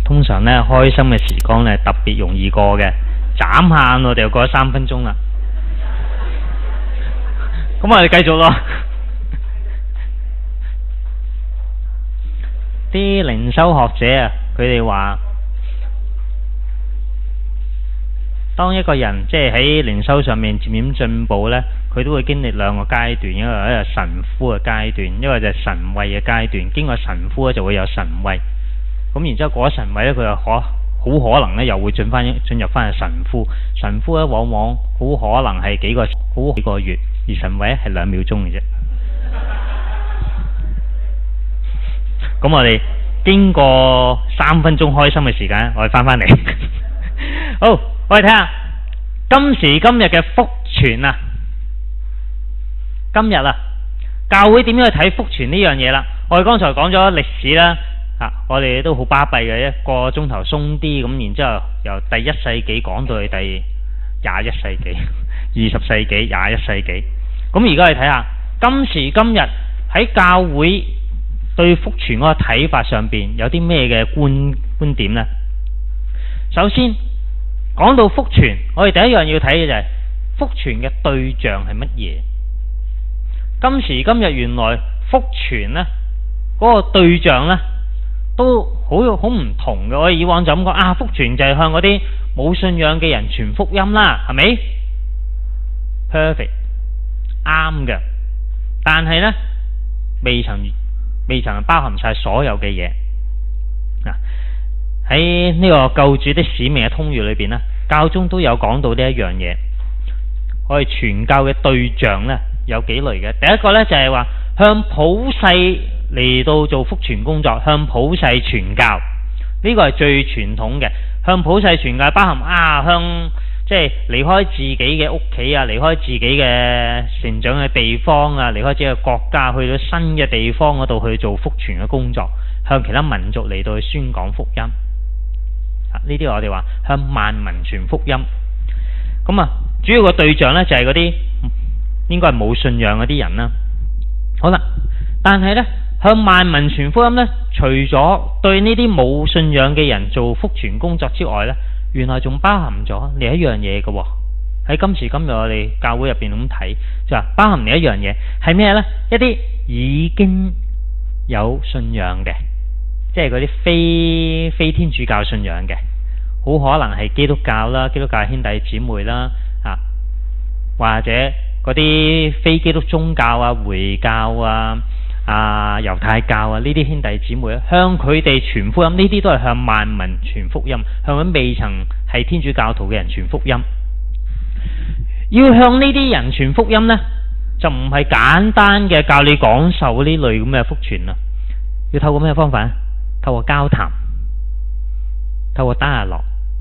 通常呢，開心嘅時光呢，特別容易過嘅，眨下我哋就過咗3分鐘啦。咁我哋繼續咯。啲靈修學者啊，佢哋話，當一個人即係喺靈修上面漸漸進步呢，佢都會經歷2個階段，一個係神夫嘅階段，一個就係神位嘅階段。經過神夫咧，就會有神位。咁然之後過咗神位咧，佢就好可能咧又會進入翻去神夫。神夫咧往往好可能係幾個月，而神位係2秒鐘嘅啫。咁我哋經過3分鐘開心嘅時間，我哋翻嚟。好，我哋睇下今時今日嘅福傳啊！今日啊，教會點樣去睇福傳呢樣嘢啦？我哋剛才講咗歷史啦，我哋都好巴閉嘅，1個鐘頭鬆啲咁，然之後由第1世紀講到去第21世紀、20世紀、21世紀。咁而家你睇下今時今日喺教會對福傳嗰個睇法上邊有啲咩嘅觀點呢？首先講到福傳，我哋第一樣要睇嘅就係福傳嘅對象係乜嘢？今時今日原來福傳呢嗰個對象呢都好唔同嘅。我哋以往就咁講福傳就係向嗰啲冇信仰嘅人傳福音啦，係咪 ？Perfect， 啱嘅。但係呢未曾包含晒所有嘅嘢。喺呢個救主的使命嘅通諭裏邊呢，教宗都有講到呢一樣嘢。我哋傳教嘅對象呢有幾類嘅。第一個呢就係話向普世嚟到做福傳工作，向普世傳教，呢個係最傳統嘅。向普世傳教包含向即係離開自己嘅屋企啊，離開自己嘅成長嘅地方啊，離開自己嘅國家，去到新嘅地方嗰度去做福傳嘅工作，向其他民族嚟到去宣講福音。呢啲我哋話向萬民傳福音。咁主要個對象呢就係嗰啲應該係冇信仰嗰啲人啦。好啦，但係呢向萬民傳福音呢，除咗對呢啲冇信仰嘅人做福傳工作之外呢，原來仲包含咗另一樣嘢嘅喎。喺今時今日我哋教會入邊咁睇，就話包含另一樣嘢係咩呢？一啲已經有信仰嘅，即係嗰啲非天主教信仰嘅，好可能係基督教啦、基督教兄弟姊妹啦，或者嗰啲非基督宗教啊、回教啊、猶太教啊呢啲兄弟姊妹，向佢哋傳福音，呢啲都係向萬民傳福音，向嗰未曾係天主教徒嘅人傳福音。要向呢啲人傳福音呢，就唔係簡單嘅教你講授呢類咁嘅福傳啦，要透過咩方法呢？透過交談，透過dialogue，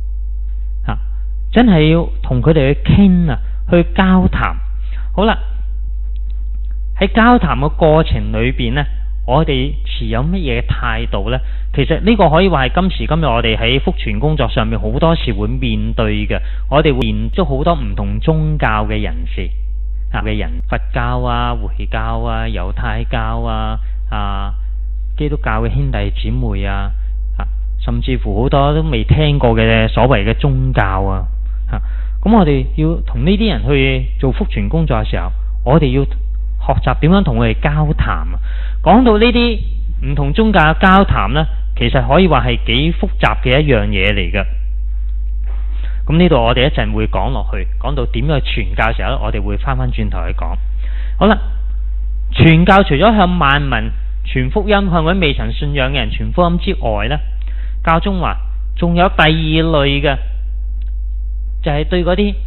真係要同佢哋去傾啊，去交談。好啦，喺交談嘅過程裏邊呢，我哋持有乜嘢態度呢？其實呢個可以話係今時今日我哋喺福傳工作上面好多時會面對嘅。我哋會面對好多唔同宗教嘅人士嘅人，佛教啊、回教啊、猶太教啊、基督教嘅兄弟姊妹啊，甚至乎好多都未聽過嘅所謂嘅宗教啊。咁我哋要同呢啲人去做福傳工作嘅時候，我哋要學習點樣同佢哋交談啊。講到呢啲唔同宗教嘅交談呢，其實可以話係幾複雜嘅一樣嘢嚟嘅。咁呢度我哋一陣會講落去，講到點樣去傳教嘅時候，我哋會翻轉頭去講。好啦，傳教除咗向萬民傳福音，向嗰啲未曾信仰嘅人傳福音之外呢，教宗話仲有第二類嘅，就係對嗰啲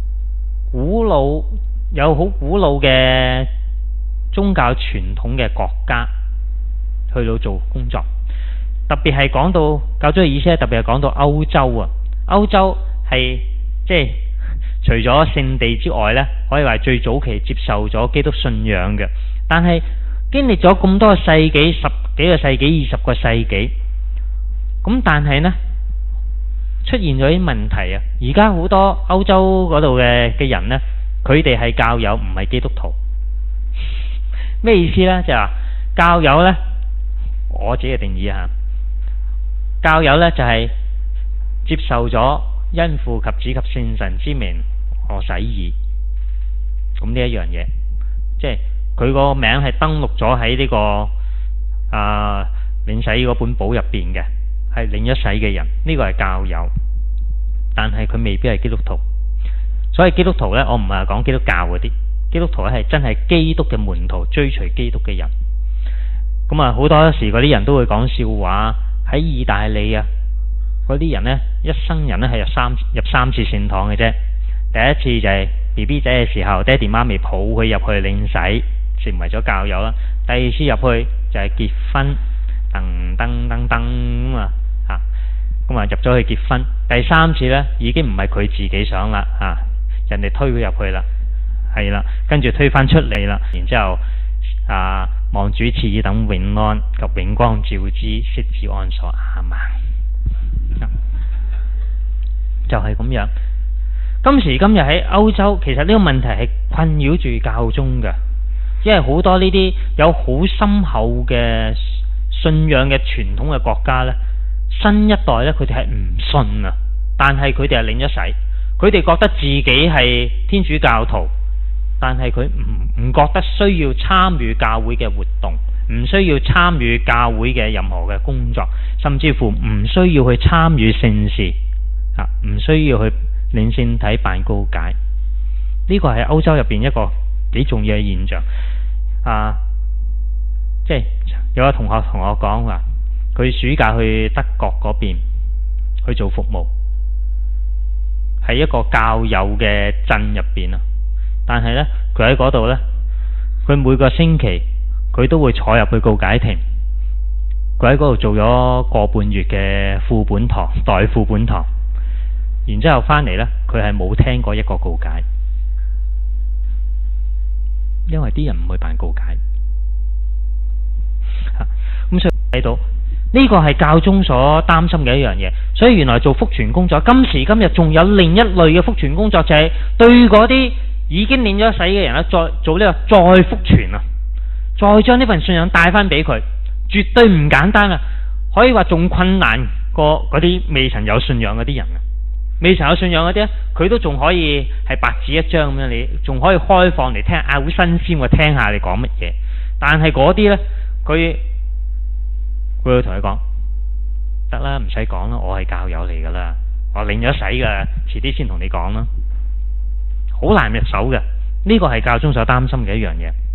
有好古老嘅宗教傳統嘅國家去到做工作。特別係講到教宗嘅意思，特別係講到歐洲啊。歐洲係即係除咗聖地之外呢，可以話最早期接受咗基督信仰嘅。但係經歷咗咁多個世紀，十幾個世紀、20個世紀，咁但係呢出現咗啲問題啊！而家好多歐洲嗰度嘅人呢，佢哋係教友，唔係基督徒。咩意思呢？就係話教友呢，我自己嘅定義下， 教友呢，就係接受咗因父及子及聖神之名我洗耳。咁呢一樣嘢，即係佢個名係登錄咗喺呢個領洗嗰本簿入邊嘅，係領咗洗嘅人，呢個係教友，但係佢未必係基督徒。所以基督徒呢，我唔係講基督教嗰啲，基督徒咧係真係基督嘅門徒，追隨基督嘅人。咁啊，好多時嗰啲人都會講笑話，喺意大利啊，嗰啲人呢，一生人呢係入三次聖堂嘅啫。第一次就係 BB 仔嘅時候，爹哋媽咪抱佢入去領洗，成為咗教友啦。第二次入去就係結婚，噔噔噔噔咁啊，咁啊入咗去結婚。第三次呢，已經唔係佢自己想啦，人哋推佢入去啦，係啦，跟住推返出嚟啦，然之後望主賜以等永安及永光照之，悉至安所，阿們。就係咁樣。今時今日喺歐洲，其實呢個問題係困擾住教宗嘅，因為好多呢啲有好深厚嘅信仰嘅傳統嘅國家呢，新一代呢，佢哋係唔信啊，但係佢哋係領咗洗，佢哋覺得自己係天主教徒，但係佢唔覺得需要參與教會嘅活動，唔需要參與教會嘅任何嘅工作，甚至乎唔需要去參與聖事，唔需要去領聖體辦告解。呢個係歐洲入邊一個幾重要嘅現象。即係有個同學同我講話，佢暑假去德國嗰邊去做服務，係一個教友嘅鎮入邊啊。但係呢，佢喺嗰度呢，佢每個星期佢都會坐入去告解亭，佢喺嗰度做咗個半月嘅副本堂、代副本堂，然之後翻嚟呢，佢係冇聽過一個告解，因為啲人唔去辦告解。咁所以睇到呢個係教宗所擔心嘅一樣嘢。所以原來做福傳工作，今時今日仲有另一類嘅福傳工作，就係對嗰啲已經領咗洗嘅人咧，再做呢個再福傳啊，再將呢份信仰帶翻俾佢，絕對唔簡單啊！可以話仲困難過嗰啲未曾有信仰嗰啲人啊。未曾有信仰嗰啲咧，佢都仲可以係白紙一張咁樣，你仲可以開放嚟聽，好新鮮，我聽下你講乜嘢。但係嗰啲呢，佢會同你講，得啦，唔使講啦，我係教友嚟噶啦，我領咗洗噶，遲啲先同你講啦。好難入手嘅，呢個係教宗所擔心嘅一樣嘢。